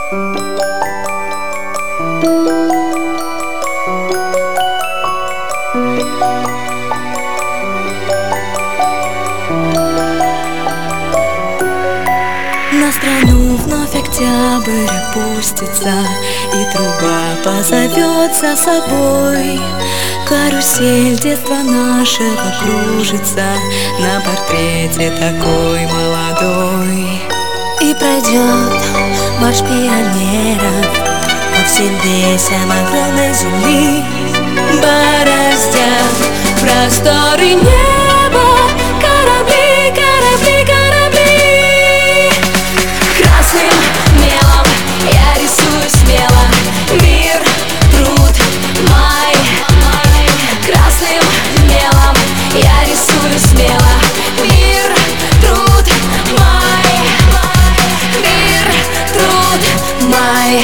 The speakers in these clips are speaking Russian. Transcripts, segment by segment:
На страну вновь октябрь опустится, и труба позовет за собой. Карусель детства нашего кружится на портрете такой молодой. И пройдет марш пионеров по всем весям огромной земли, бороздят просторы неба корабли, корабли, корабли. Красным мелом я рисую смело мир, труд мой. Красным мелом я рисую смело мир, труд мой. Мир, труд мой.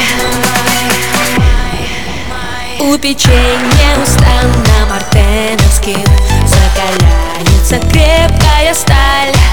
У печей неустанно мартеновских закаляется крепкая сталь.